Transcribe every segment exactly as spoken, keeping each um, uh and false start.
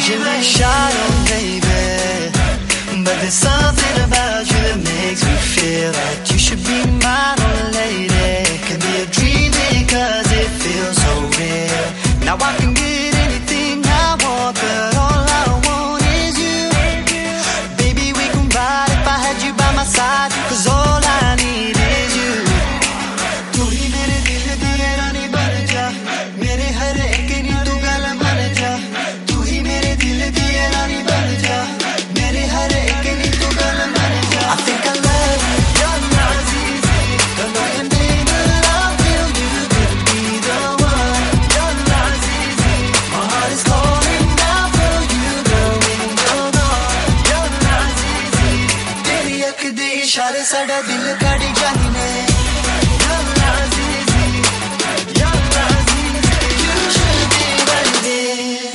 You're my shadow, baby, but there's something about you that makes me feel that you should be mine, oh lady. Can be a dream because it feels so real. Now I can get anything I want, but all I want is you. Baby, we can ride if I had you by my side, cause all I need is you. तू ही मेरे दिल दी रानी बन जा, मेरे हर एक नी तू गल मन जा. तू ही मेरे दिल दी रानी बन जा, मेरे हर एक नी तू गल मन जा. I think I love you, you're not easy. Don't know your name, but I feel you could be the one. You're not easy. My heart is calling out for you, girl, ring the dawn. You're not easy. तेरी अख दे इशारे साडा दिल कड़ जानी ने. You're not easy. You're not easy. You should be right there.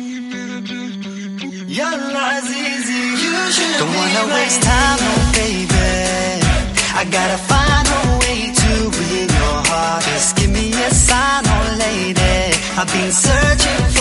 You're not easy. You should Don't wanna waste time, no baby. I gotta find a way to win your heart. Just give me a sign, oh lady. I've been searching